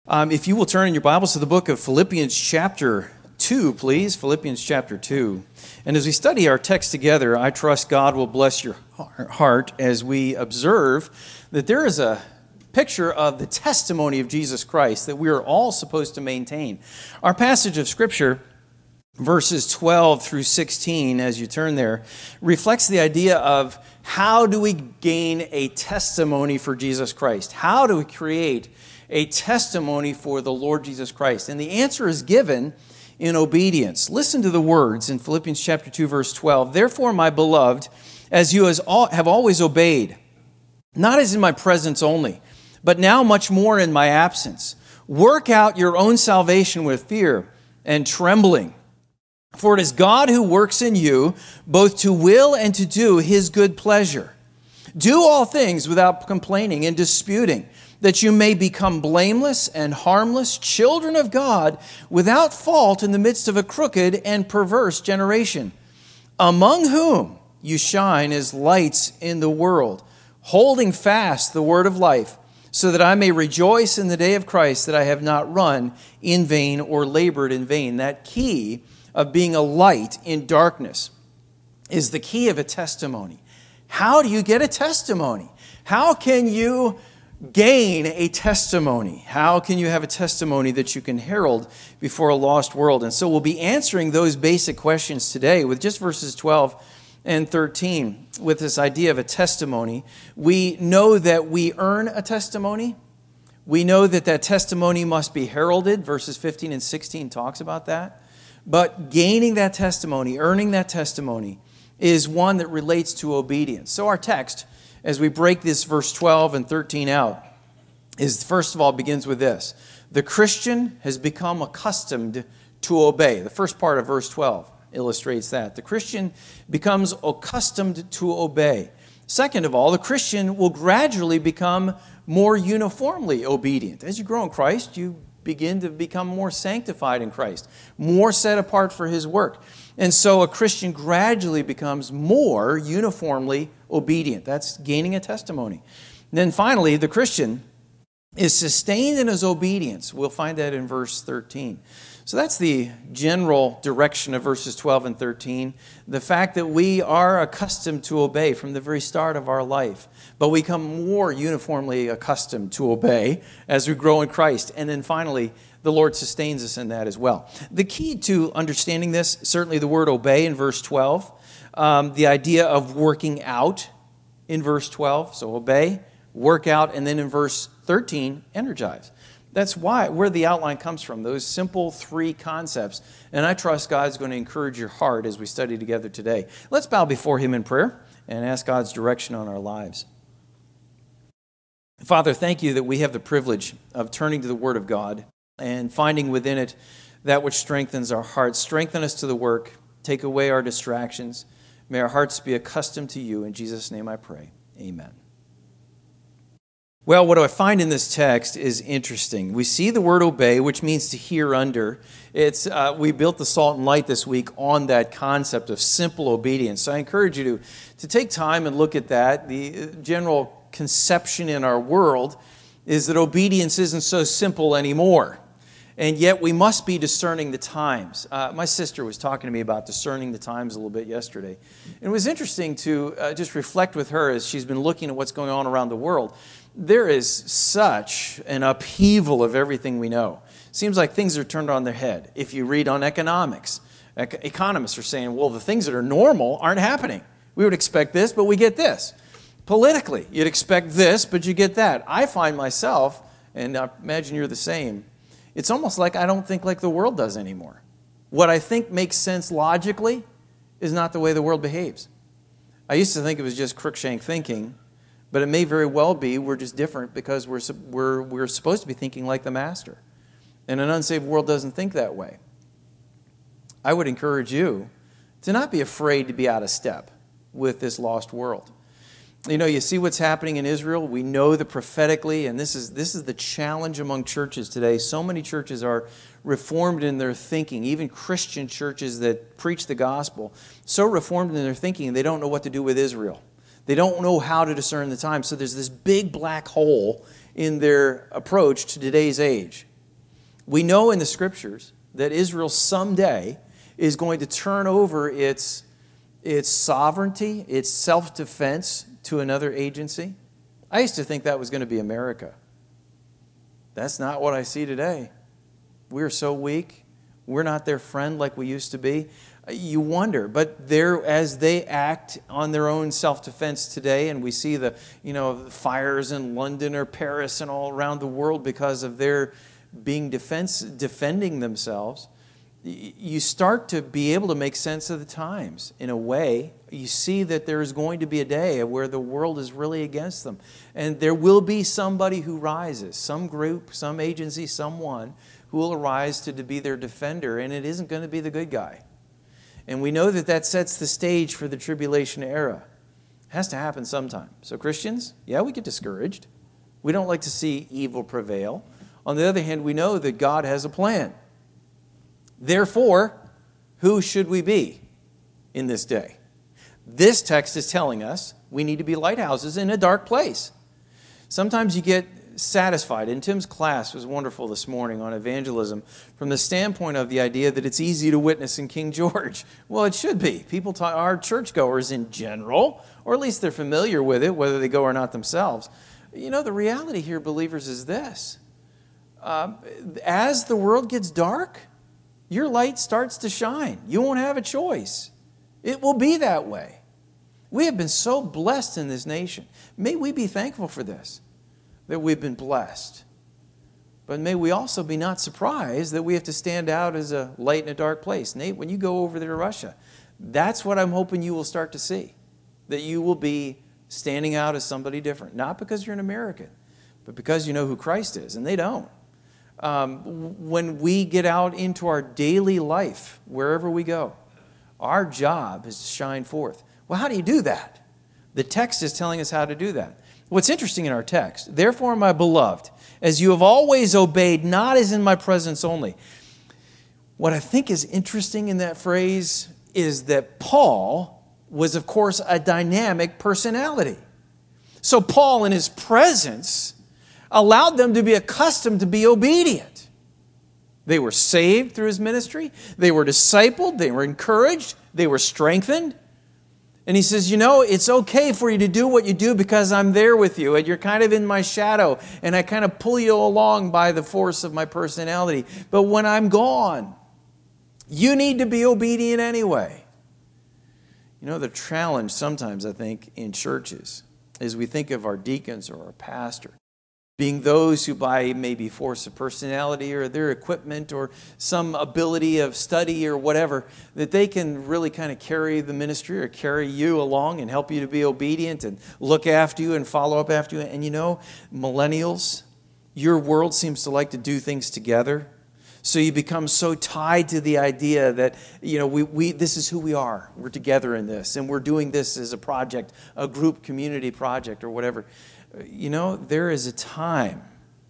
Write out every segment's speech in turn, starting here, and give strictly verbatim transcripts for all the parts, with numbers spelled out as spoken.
Um, if you will turn in your Bibles to the book of Philippians chapter two, please. Philippians chapter two. And as we study our text together, I trust God will bless your heart as we observe that there is a picture of the testimony of Jesus Christ that we are all supposed to maintain. Our passage of Scripture, verses twelve through sixteen, as you turn there, reflects the idea of how do we gain a testimony for Jesus Christ? How do we create a testimony for the Lord Jesus Christ? And the answer is given in obedience. Listen to the words in Philippians chapter two, verse twelve. Therefore, my beloved, as you have always obeyed, not as in my presence only, but now much more in my absence, work out your own salvation with fear and trembling. For it is God who works in you both to will and to do His good pleasure. Do all things without complaining and disputing, that you may become blameless and harmless, children of God, without fault in the midst of a crooked and perverse generation, among whom you shine as lights in the world, holding fast the word of life, so that I may rejoice in the day of Christ that I have not run in vain or labored in vain. That key of being a light in darkness is the key of a testimony. How do you get a testimony? How can you gain a testimony? How can you have a testimony that you can herald before a lost world? And so we'll be answering those basic questions today with just verses twelve and thirteen. With this idea of a testimony, we know that we earn a testimony. We know that that testimony must be heralded. Verses fifteen and sixteen talks about that. But gaining that testimony, earning that testimony, is one that relates to obedience. So our text, as we break this verse twelve and thirteen out, is first of all begins with this. The Christian has become accustomed to obey. The first part of verse twelve illustrates that. The Christian becomes accustomed to obey. Second of all, the Christian will gradually become more uniformly obedient. As you grow in Christ, you begin to become more sanctified in Christ, more set apart for His work. And so a Christian gradually becomes more uniformly obedient. That's gaining a testimony. And then finally, the Christian is sustained in his obedience. We'll find that in verse thirteen. So that's the general direction of verses twelve and thirteen. The fact that we are accustomed to obey from the very start of our life, but we become more uniformly accustomed to obey as we grow in Christ. And then finally, the Lord sustains us in that as well. The key to understanding this, certainly the word obey in verse twelve, um, the idea of working out in verse twelve. So obey, work out, and then in verse thirteen, energize. That's why, where the outline comes from, those simple three concepts. And I trust God's going to encourage your heart as we study together today. Let's bow before Him in prayer and ask God's direction on our lives. Father, thank You that we have the privilege of turning to the Word of God and finding within it that which strengthens our hearts. Strengthen us to the work. Take away our distractions. May our hearts be accustomed to You. In Jesus' name I pray. Amen. Well, what I find in this text is interesting. We see the word obey, which means to hear under. It's uh, we built the Salt and Light this week on that concept of simple obedience. So I encourage you to, to take time and look at that. The general conception in our world is that obedience isn't so simple anymore. And yet we must be discerning the times. Uh, my sister was talking to me about discerning the times a little bit yesterday. And it was interesting to uh, just reflect with her as she's been looking at what's going on around the world. There is such an upheaval of everything we know. Seems like things are turned on their head. If you read on economics, ec- economists are saying, well, the things that are normal aren't happening. We would expect this, but we get this. Politically, you'd expect this, but you get that. I find myself, and I imagine you're the same, it's almost like I don't think like the world does anymore. What I think makes sense logically is not the way the world behaves. I used to think it was just Cruikshank thinking, but it may very well be we're just different because we're, we're, we're supposed to be thinking like the Master. And an unsaved world doesn't think that way. I would encourage you to not be afraid to be out of step with this lost world. You know, you see what's happening in Israel. We know that prophetically, and this is this is the challenge among churches today. So many churches are reformed in their thinking, even Christian churches that preach the gospel, so reformed in their thinking, they don't know what to do with Israel. They don't know how to discern the time. So there's this big black hole in their approach to today's age. We know in the Scriptures that Israel someday is going to turn over its, its sovereignty, its self-defense to another agency. I used to think that was going to be America. That's not what I see today. We're so weak. We're not their friend like we used to be. You wonder, but they're, as they act on their own self-defense today, and we see the, you know, fires in London or Paris and all around the world because of their being defense, defending themselves, you start to be able to make sense of the times in a way. You see that there is going to be a day where the world is really against them. And there will be somebody who rises, some group, some agency, someone who will arise to, to be their defender, and it isn't going to be the good guy. And we know that that sets the stage for the tribulation era. It has to happen sometime. So Christians, yeah, we get discouraged. We don't like to see evil prevail. On the other hand, we know that God has a plan. Therefore, who should we be in this day? This text is telling us we need to be lighthouses in a dark place. Sometimes you get satisfied, and Tim's class was wonderful this morning on evangelism from the standpoint of the idea that it's easy to witness in King George. Well, it should be. People talk, our churchgoers in general, or at least they're familiar with it, whether they go or not themselves. You know, the reality here, believers, is this. Uh, as the world gets dark, your light starts to shine. You won't have a choice. It will be that way. We have been so blessed in this nation. May we be thankful for this, that we've been blessed. But may we also be not surprised that we have to stand out as a light in a dark place. Nate, when you go over there to Russia, that's what I'm hoping you will start to see, that you will be standing out as somebody different. Not because you're an American, but because you know who Christ is, and they don't. Um, when we get out into our daily life, wherever we go, our job is to shine forth. Well, how do you do that? The text is telling us how to do that. What's interesting in our text, therefore, my beloved, as you have always obeyed, not as in my presence only. What I think is interesting in that phrase is that Paul was, of course, a dynamic personality. So Paul, in his presence, allowed them to be accustomed to be obedient. They were saved through his ministry. They were discipled. They were encouraged. They were strengthened. And he says, you know, it's okay for you to do what you do because I'm there with you and you're kind of in my shadow and I kind of pull you along by the force of my personality. But when I'm gone, you need to be obedient anyway. You know, the challenge sometimes, I think, in churches is we think of our deacons or our pastor being those who by maybe force of personality or their equipment or some ability of study or whatever, that they can really kind of carry the ministry or carry you along and help you to be obedient and look after you and follow up after you. And you know, millennials, your world seems to like to do things together. So you become so tied to the idea that, you know, we, we this is who we are. We're together in this and we're doing this as a project, a group community project or whatever. You know, there is a time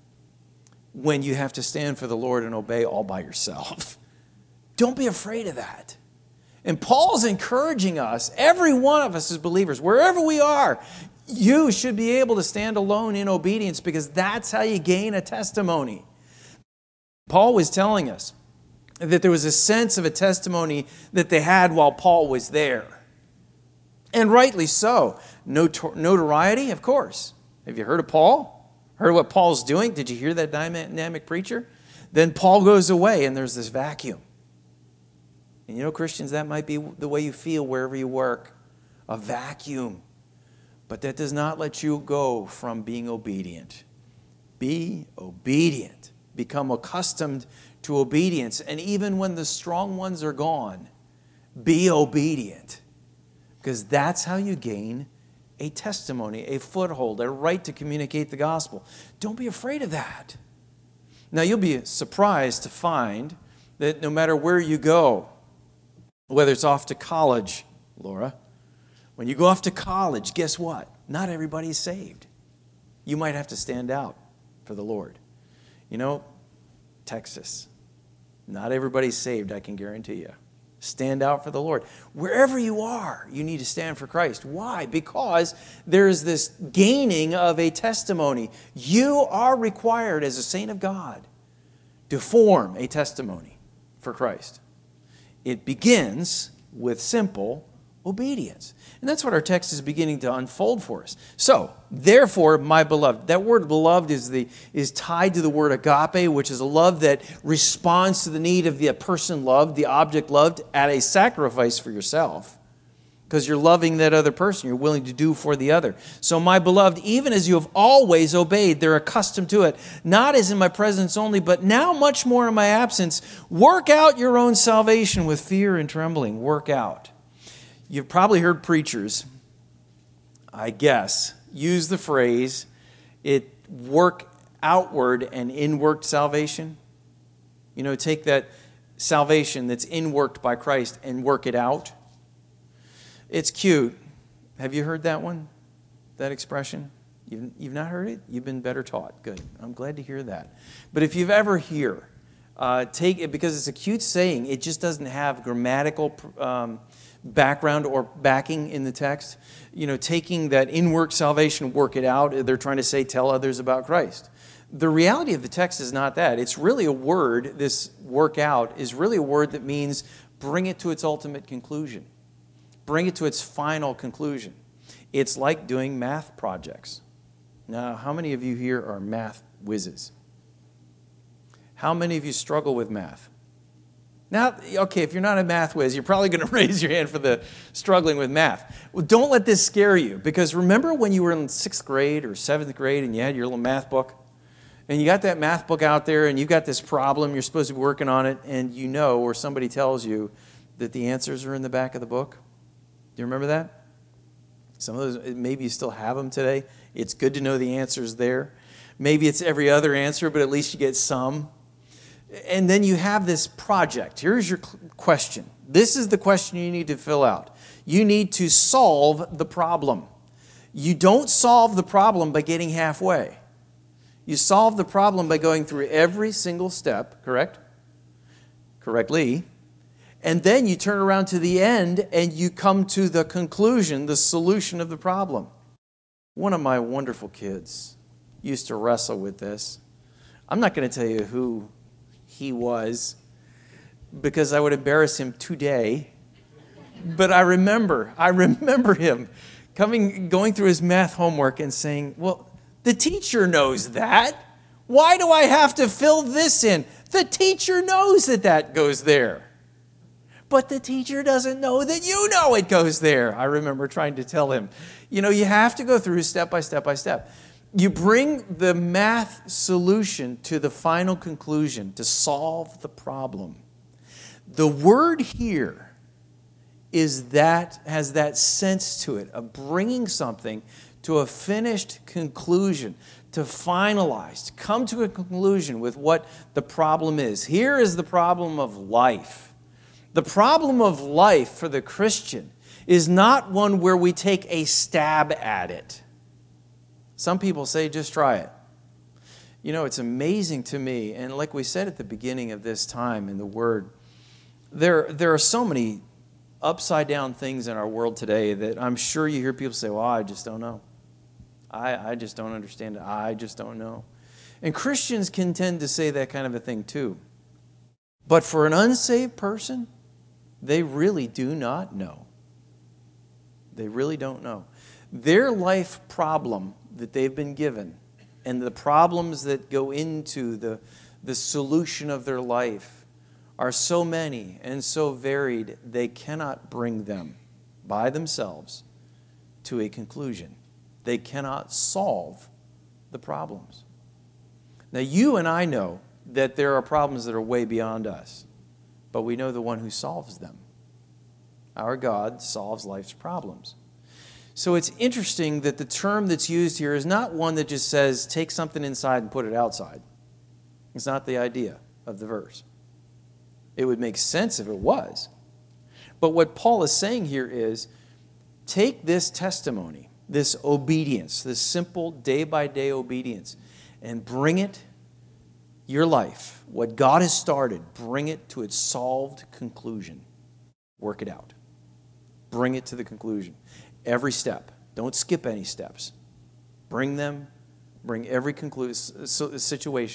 when you have to stand for the Lord and obey all by yourself. Don't be afraid of that. And Paul's encouraging us, every one of us as believers, wherever we are, you should be able to stand alone in obedience because that's how you gain a testimony. Paul was telling us that there was a sense of a testimony that they had while Paul was there. And rightly so. Notor- notoriety, of course. Have you heard of Paul? Heard what Paul's doing? Did you hear that dynamic preacher? Then Paul goes away and there's this vacuum. And you know, Christians, that might be the way you feel wherever you work. A vacuum. But that does not let you go from being obedient. Be obedient. Become accustomed to obedience. And even when the strong ones are gone, be obedient. Because that's how you gain a testimony, a foothold, a right to communicate the gospel. Don't be afraid of that. Now, you'll be surprised to find that no matter where you go, whether it's off to college, Laura, when you go off to college, guess what? Not everybody's saved. You might have to stand out for the Lord. You know, Texas, not everybody's saved, I can guarantee you. Stand out for the Lord. Wherever you are, you need to stand for Christ. Why? Because there's this gaining of a testimony. You are required as a saint of God to form a testimony for Christ. It begins with simple obedience. And that's what our text is beginning to unfold for us. So, therefore, my beloved, that word beloved is the is tied to the word agape, which is a love that responds to the need of the person loved, the object loved, at a sacrifice for yourself. Because you're loving that other person, you're willing to do for the other. So, my beloved, even as you have always obeyed, they're accustomed to it, not as in my presence only, but now much more in my absence. Work out your own salvation with fear and trembling. Work out. You've probably heard preachers, I guess, use the phrase, it work outward and inward salvation. You know, take that salvation that's inworked by Christ and work it out. It's cute. Have you heard that one? That expression? You've, you've not heard it? You've been better taught. Good. I'm glad to hear that. But if you've ever hear, uh, take it, because it's a cute saying, it just doesn't have grammatical um, background or backing in the text. You know, taking that inward salvation, work it out. They're trying to say, tell others about Christ. The reality of the text is not that. It's really a word, this work out, is really a word that means bring it to its ultimate conclusion. Bring it to its final conclusion. It's like doing math projects. Now, how many of you here are math whizzes? How many of you struggle with math? Now, okay, if you're not a math whiz, you're probably going to raise your hand for the struggling with math. Well, don't let this scare you, because remember when you were in sixth grade or seventh grade and you had your little math book? And you got that math book out there and you've got this problem, you're supposed to be working on it, and you know, or somebody tells you that the answers are in the back of the book? Do you remember that? Some of those, maybe you still have them today. It's good to know the answer's there. Maybe it's every other answer, but at least you get some. And then you have this project. Here's your question. This is the question you need to fill out. You need to solve the problem. You don't solve the problem by getting halfway. You solve the problem by going through every single step, correct? Correctly. And then you turn around to the end and you come to the conclusion, the solution of the problem. One of my wonderful kids used to wrestle with this. I'm not going to tell you who he was because I would embarrass him today. But I remember, I remember him coming, going through his math homework and saying, well, the teacher knows that. Why do I have to fill this in? The teacher knows that that goes there. But the teacher doesn't know that you know it goes there. I remember trying to tell him, you know, you have to go through step by step by step. You bring the math solution to the final conclusion to solve the problem. The word here is that, has that sense to it of bringing something to a finished conclusion, to finalize, to come to a conclusion with what the problem is. Here is the problem of life. The problem of life for the Christian is not one where we take a stab at it. Some people say, just try it. You know, it's amazing to me, and like we said at the beginning of this time in the Word, there, there are so many upside-down things in our world today that I'm sure you hear people say, well, I just don't know. I, I just don't understand it. I just don't know. And Christians can tend to say that kind of a thing too. But for an unsaved person, they really do not know. They really don't know. Their life problem that they've been given and the problems that go into the, the solution of their life are so many and so varied, they cannot bring them by themselves to a conclusion. They cannot solve the problems. Now, you and I know that there are problems that are way beyond us, but we know the one who solves them. Our God solves life's problems. So it's interesting that the term that's used here is not one that just says, take something inside and put it outside. It's not the idea of the verse. It would make sense if it was. But what Paul is saying here is, take this testimony, this obedience, this simple day-by-day obedience, and bring it, your life, what God has started, bring it to its solved conclusion. Work it out. Bring it to the conclusion. Every step. Don't skip any steps. Bring them, bring every conclu- situation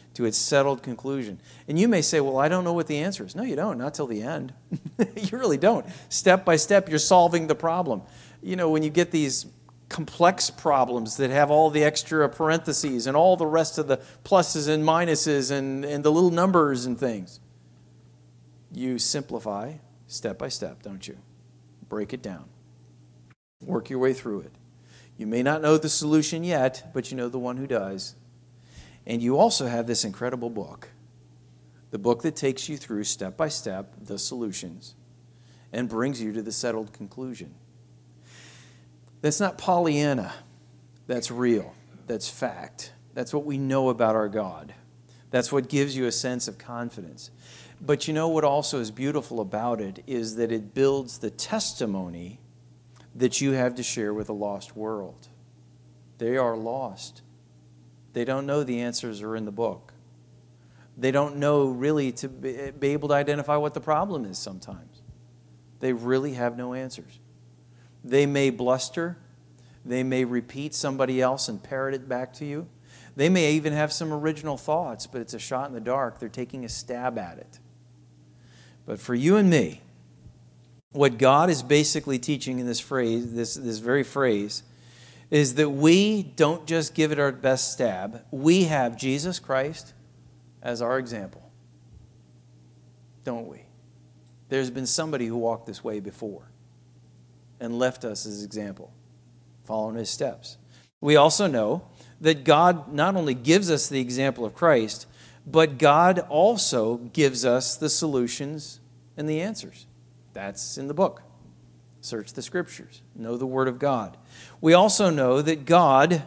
to its settled conclusion. And you may say, well, I don't know what the answer is. No, you don't, not till the end. You really don't. Step by step, you're solving the problem. You know, when you get these complex problems that have all the extra parentheses and all the rest of the pluses and minuses and, and the little numbers and things, you simplify step by step, don't you? Break it down. Work your way through it. You may not know the solution yet, but you know the one who does. And you also have this incredible book, the book that takes you through step by step the solutions and brings you to the settled conclusion. That's not Pollyanna. That's real. That's fact. That's what we know about our God. That's what gives you a sense of confidence. But you know what also is beautiful about it is that it builds the testimony that you have to share with a lost world. They are lost. They don't know the answers are in the book. They don't know really to be able to identify what the problem is sometimes. They really have no answers. They may bluster. They may repeat somebody else and parrot it back to you. They may even have some original thoughts, but it's a shot in the dark. They're taking a stab at it. But for you and me, what God is basically teaching in this phrase, this, this very phrase, is that we don't just give it our best stab. We have Jesus Christ as our example. Don't we? There's been somebody who walked this way before and left us as example, following his steps. We also know that God not only gives us the example of Christ, but God also gives us the solutions and the answers. That's in the book. Search the Scriptures. Know the Word of God. We also know that God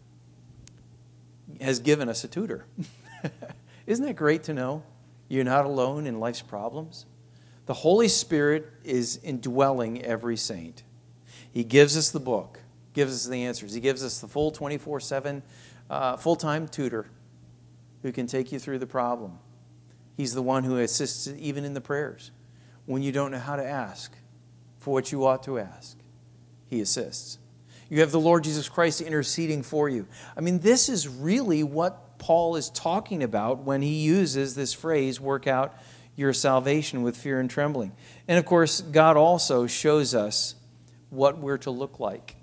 has given us a tutor. Isn't that great to know? You're not alone in life's problems. The Holy Spirit is indwelling every saint. He gives us the book, gives us the answers. He gives us the full twenty-four seven uh, full-time tutor who can take you through the problem. He's the one who assists even in the prayers. When you don't know how to ask for what you ought to ask, He assists. You have the Lord Jesus Christ interceding for you. I mean, this is really what Paul is talking about when he uses this phrase, work out your salvation with fear and trembling. And of course, God also shows us what we're to look like.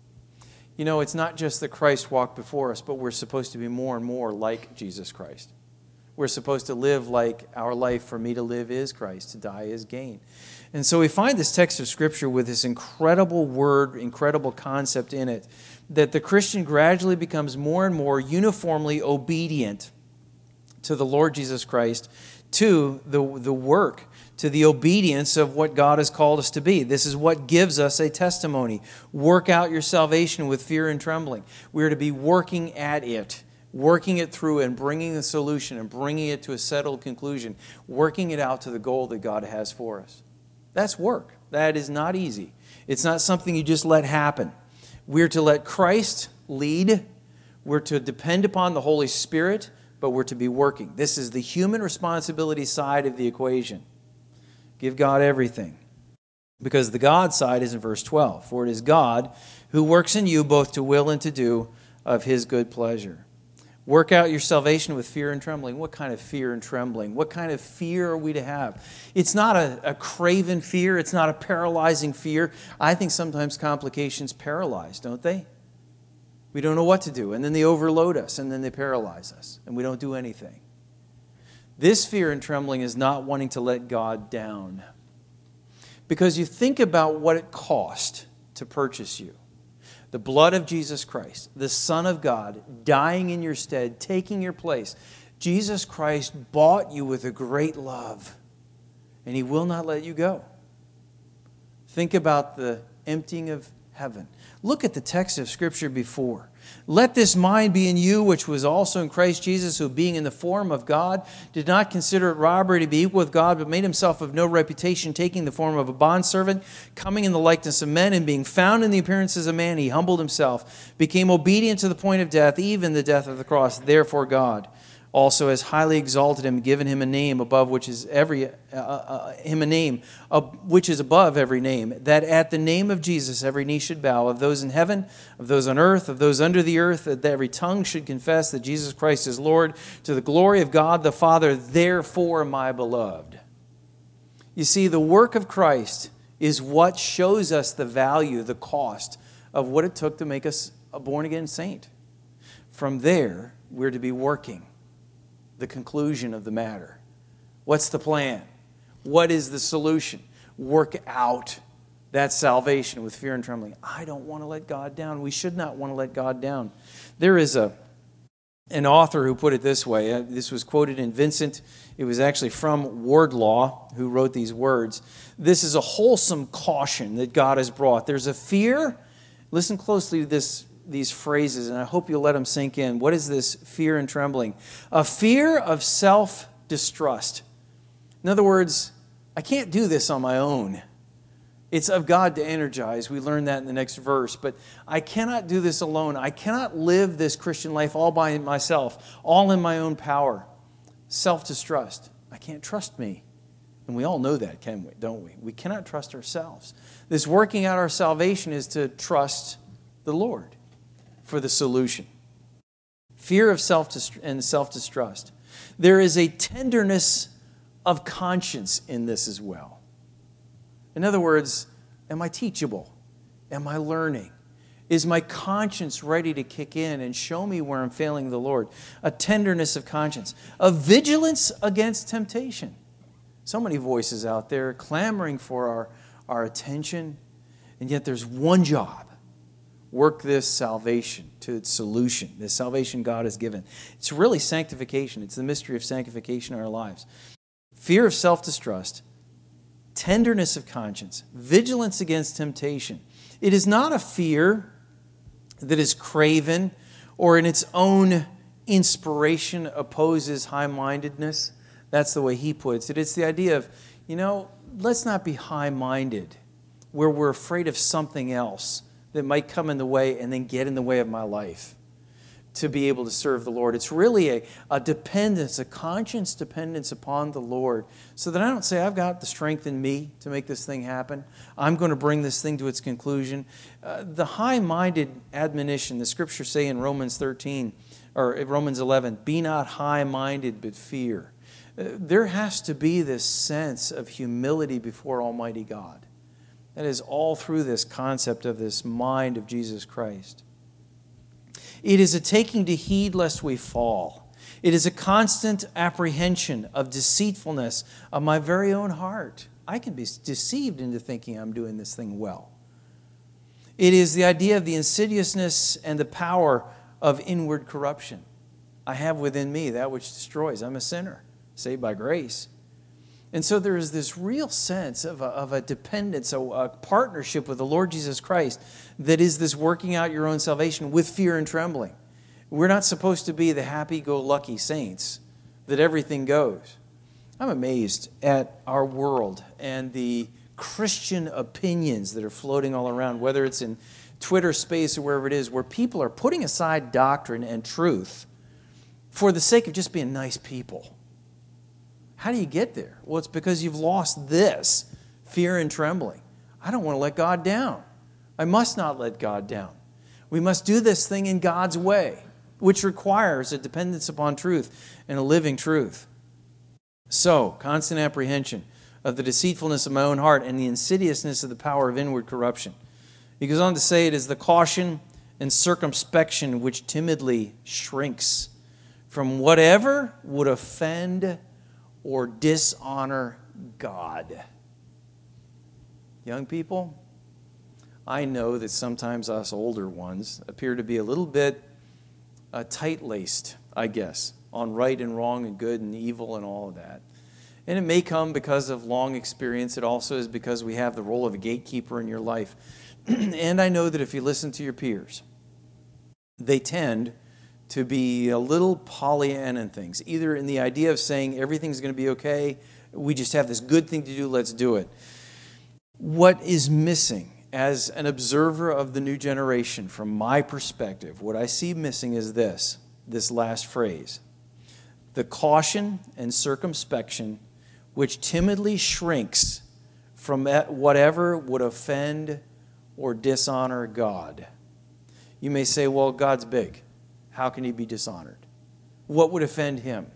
You know, it's not just that Christ walked before us, but we're supposed to be more and more like Jesus Christ. We're supposed to live like our life, for me to live is Christ, to die is gain. And so we find this text of Scripture with this incredible word, incredible concept in it, that the Christian gradually becomes more and more uniformly obedient to the Lord Jesus Christ, to the, the work, to the obedience of what God has called us to be. This is what gives us a testimony. Work out your salvation with fear and trembling. We are to be working at it, working it through and bringing the solution and bringing it to a settled conclusion, working it out to the goal that God has for us. That's work. That is not easy. It's not something you just let happen. We're to let Christ lead. We're to depend upon the Holy Spirit, but we're to be working. This is the human responsibility side of the equation. Give God everything. Because the God side is in verse twelve. For it is God who works in you both to will and to do of His good pleasure. Work out your salvation with fear and trembling. What kind of fear and trembling? What kind of fear are we to have? It's not a, a craven fear. It's not a paralyzing fear. I think sometimes complications paralyze, don't they? We don't know what to do, and then they overload us, and then they paralyze us, and we don't do anything. This fear and trembling is not wanting to let God down. Because you think about what it cost to purchase you. The blood of Jesus Christ, the Son of God, dying in your stead, taking your place. Jesus Christ bought you with a great love, and He will not let you go. Think about the emptying of heaven. Look at the text of Scripture before. Let this mind be in you, which was also in Christ Jesus, who being in the form of God, did not consider it robbery to be equal with God, but made Himself of no reputation, taking the form of a bondservant, coming in the likeness of men, and being found in the appearance as a man, He humbled Himself, became obedient to the point of death, even the death of the cross. Therefore God also has highly exalted him, given him a name above which is every uh, uh, him a name uh, which is above every name, that at the name of Jesus every knee should bow, of those in heaven, of those on earth, of those under the earth, that every tongue should confess that Jesus Christ is Lord, to the glory of God the Father. Therefore, my beloved. You see, the work of Christ is what shows us the value, the cost of what it took to make us a born-again saint. From there, we're to be working. The conclusion of the matter. What's the plan? What is the solution? Work out that salvation with fear and trembling. I don't want to let God down. We should not want to let God down. There is a an author who put it this way. Uh, this was quoted in Vincent. It was actually from Wardlaw who wrote these words. This is a wholesome caution that God has brought. There's a fear. Listen closely to this these phrases, and I hope you'll let them sink in. What is this fear and trembling? A fear of self-distrust. In other words, I can't do this on my own. It's of God to energize. We learn that in the next verse. But I cannot do this alone. I cannot live this Christian life all by myself, all in my own power. Self-distrust. I can't trust me. And we all know that, can we? Don't we? We cannot trust ourselves. This working out our salvation is to trust the Lord for the solution. Fear of self and self-distrust. There is a tenderness of conscience in this as well. In other words, am I teachable? Am I learning? Is my conscience ready to kick in and show me where I'm failing the Lord? A tenderness of conscience. A vigilance against temptation. So many voices out there clamoring for our, our attention, and yet there's one job. Work this salvation to its solution, this salvation God has given. It's really sanctification. It's the mystery of sanctification in our lives. Fear of self-distrust, tenderness of conscience, vigilance against temptation. It is not a fear that is craven or in its own inspiration opposes high-mindedness. That's the way he puts it. It's the idea of, you know, let's not be high-minded where we're afraid of something else that might come in the way and then get in the way of my life to be able to serve the Lord. It's really a, a dependence, a conscience dependence upon the Lord, so that I don't say, I've got the strength in me to make this thing happen. I'm going to bring this thing to its conclusion. Uh, the high-minded admonition, the Scriptures say in Romans thirteen, or Romans eleven, be not high-minded, but fear. Uh, there has to be this sense of humility before Almighty God. That is all through this concept of this mind of Jesus Christ. It is a taking to heed lest we fall. It is a constant apprehension of deceitfulness of my very own heart. I can be deceived into thinking I'm doing this thing well. It is the idea of the insidiousness and the power of inward corruption. I have within me that which destroys. I'm a sinner, saved by grace. And so there is this real sense of a, of a dependence, a, a partnership with the Lord Jesus Christ that is this working out your own salvation with fear and trembling. We're not supposed to be the happy-go-lucky saints that everything goes. I'm amazed at our world and the Christian opinions that are floating all around, whether it's in Twitter space or wherever it is, where people are putting aside doctrine and truth for the sake of just being nice people. How do you get there? Well, it's because you've lost this, fear and trembling. I don't want to let God down. I must not let God down. We must do this thing in God's way, which requires a dependence upon truth and a living truth. So, constant apprehension of the deceitfulness of my own heart and the insidiousness of the power of inward corruption. He goes on to say it is the caution and circumspection which timidly shrinks from whatever would offend or dishonor God. Young people, I know that sometimes us older ones appear to be a little bit uh, tight-laced, I guess, on right and wrong and good and evil and all of that. And it may come because of long experience. It also is because we have the role of a gatekeeper in your life. And I know that if you listen to your peers, they tend to be a little Pollyanna in things, either in the idea of saying everything's going to be okay, we just have this good thing to do, let's do it. What is missing as an observer of the new generation, from my perspective, what I see missing is this, this last phrase. the caution and circumspection which timidly shrinks from whatever would offend or dishonor God. You may say, well, God's big. How can he be dishonored? What would offend him?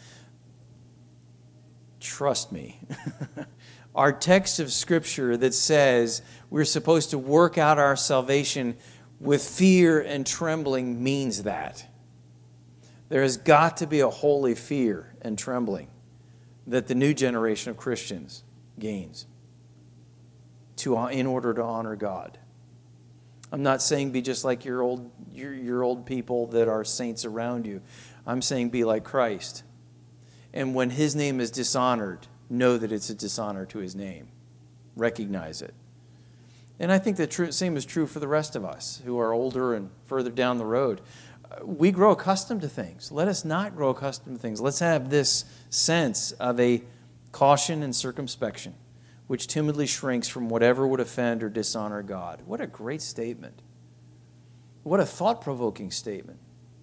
Trust me. Our text of Scripture that says we're supposed to work out our salvation with fear and trembling means that. There has got to be a holy fear and trembling that the new generation of Christians gains to, in order to honor God. I'm not saying be just like your old, your, your old people that are saints around you. I'm saying be like Christ. And when his name is dishonored, know that it's a dishonor to his name. Recognize it. And I think the tr- same is true for the rest of us who are older and further down the road. We grow accustomed to things. Let us not grow accustomed to things. Let's have this sense of a caution and circumspection, which timidly shrinks from whatever would offend or dishonor God. What a great statement. What a thought-provoking statement.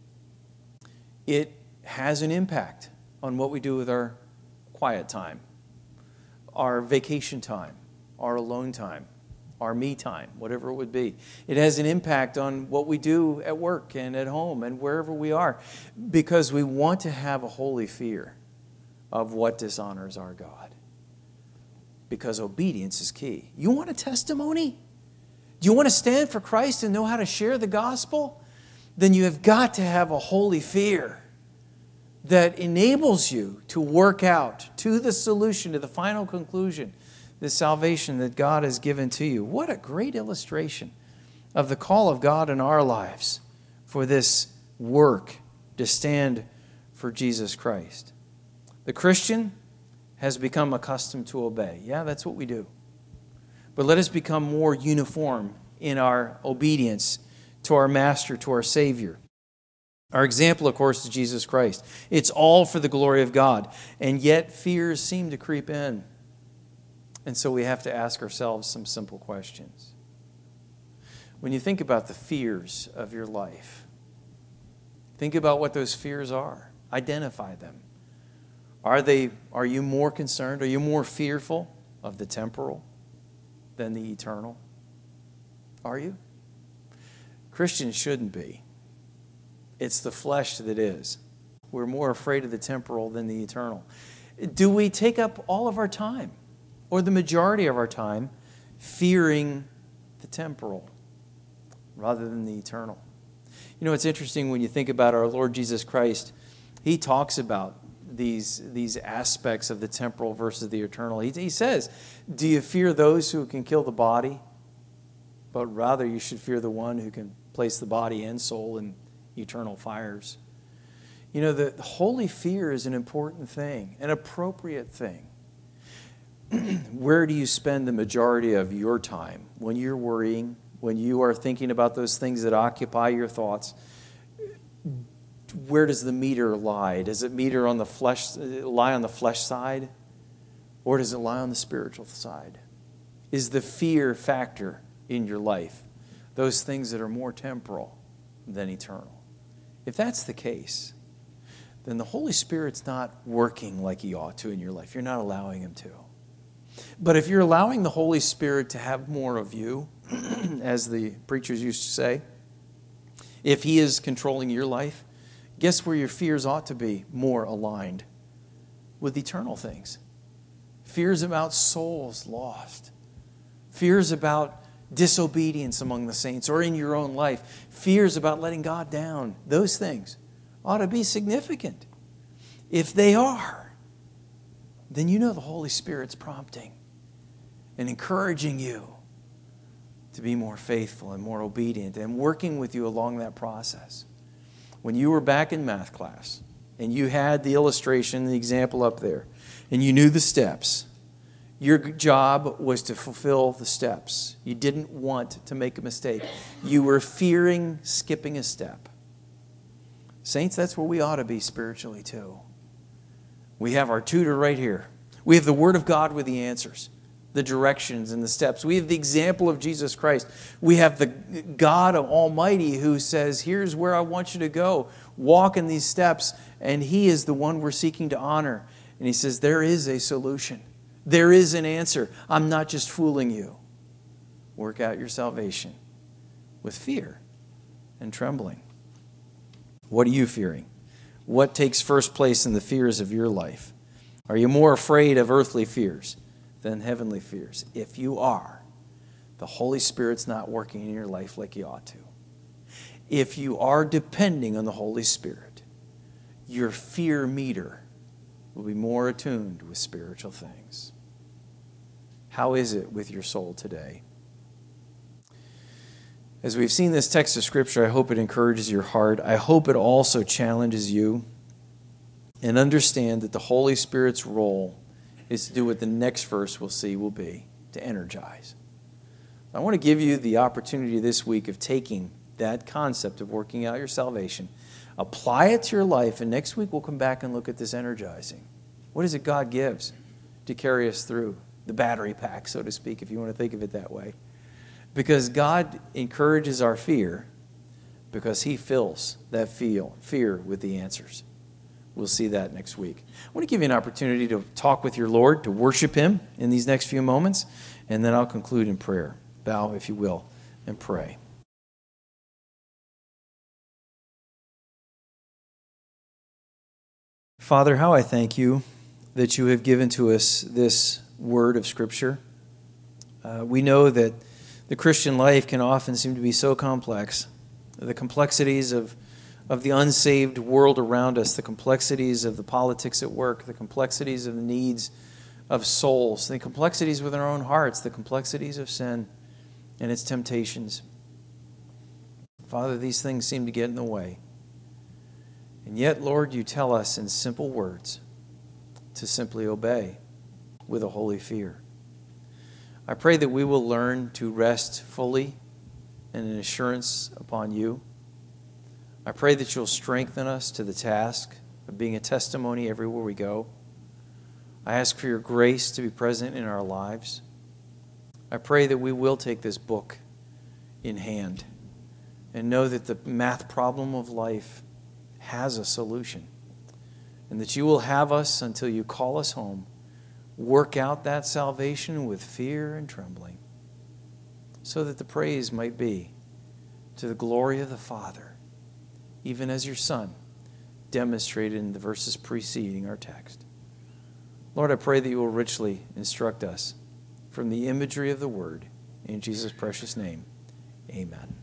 It has an impact on what we do with our quiet time, our vacation time, our alone time, our me time, whatever it would be. It has an impact on what we do at work and at home and wherever we are, because we want to have a holy fear of what dishonors our God. Because obedience is key. You want a testimony? Do you want to stand for Christ and know how to share the gospel? Then you have got to have a holy fear that enables you to work out to the solution, to the final conclusion, the salvation that God has given to you. What a great illustration of the call of God in our lives for this work to stand for Jesus Christ. The Christian has become accustomed to obey. Yeah, that's what we do. But let us become more uniform in our obedience to our Master, to our Savior. Our example, of course, is Jesus Christ. It's all for the glory of God. And yet fears seem to creep in. And so we have to ask ourselves some simple questions. When you think about the fears of your life, think about what those fears are. Identify them. Are they, are you more concerned? Are you more fearful of the temporal than the eternal? Are you? Christians shouldn't be. It's the flesh that is. We're more afraid of the temporal than the eternal. Do we take up all of our time, or the majority of our time, fearing the temporal rather than the eternal? You know, it's interesting when you think about our Lord Jesus Christ. He talks about these, these aspects of the temporal versus the eternal. He, he says, do you fear those who can kill the body? But rather you should fear the one who can place the body and soul in eternal fires. You know, the holy fear is an important thing, an appropriate thing. Where do you spend the majority of your time when you're worrying, when you are thinking about those things that occupy your thoughts? Where does the meter lie? Does it meter on the flesh, lie on the flesh side, or does it lie on the spiritual side? Is the fear factor in your life those things that are more temporal than eternal? If that's the case, then the Holy Spirit's not working like he ought to in your life. You're not allowing him to. But if you're allowing the Holy Spirit to have more of you, as the preachers used to say, if he is controlling your life, guess where your fears ought to be more aligned? With eternal things. Fears about souls lost. Fears about disobedience among the saints or in your own life. Fears about letting God down. Those things ought to be significant. If they are, then you know the Holy Spirit's prompting and encouraging you to be more faithful and more obedient and working with you along that process. When you were back in math class and you had the illustration, the example up there, and you knew the steps, your job was to fulfill the steps. You didn't want to make a mistake. You were fearing skipping a step. Saints, that's where we ought to be spiritually too. We have our tutor right here. We have the Word of God with the answers. the directions and the steps. We have the example of Jesus Christ. We have the God Almighty who says, here's where I want you to go. Walk in these steps. And He is the one we're seeking to honor. And He says, there is a solution. There is an answer. I'm not just fooling you. Work out your salvation with fear and trembling. What are you fearing? What takes first place in the fears of your life? Are you more afraid of earthly fears than heavenly fears? If you are, the Holy Spirit's not working in your life like He ought to. If you are depending on the Holy Spirit, your fear meter will be more attuned with spiritual things. How is it with your soul today? As we've seen this text of Scripture, I hope it encourages your heart. I hope it also challenges you. And understand that the Holy Spirit's role is to do what the next verse we'll see will be, to energize. I want to give you the opportunity this week of taking that concept of working out your salvation, apply it to your life, and next week we'll come back and look at this energizing. What is it God gives to carry us through the battery pack, so to speak, if you want to think of it that way? Because God encourages our fear because He fills that feel, fear with the answers. We'll see that next week. I want to give you an opportunity to talk with your Lord, to worship Him in these next few moments, and then I'll conclude in prayer. Bow, if you will, and pray. Father, how I thank You that You have given to us this word of Scripture. Uh, we know that the Christian life can often seem to be so complex. The complexities of of the unsaved world around us, the complexities of the politics at work, the complexities of the needs of souls, the complexities within our own hearts, the complexities of sin and its temptations. Father, these things seem to get in the way. And yet, Lord, You tell us in simple words to simply obey with a holy fear. I pray that we will learn to rest fully and in assurance upon You. I pray that You'll strengthen us to the task of being a testimony everywhere we go. I ask for Your grace to be present in our lives. I pray that we will take this book in hand and know that the math problem of life has a solution, and that You will have us until You call us home work out that salvation with fear and trembling, so that the praise might be to the glory of the Father, even as Your Son demonstrated in the verses preceding our text. Lord, I pray that You will richly instruct us from the imagery of the Word. In Jesus' precious name, amen.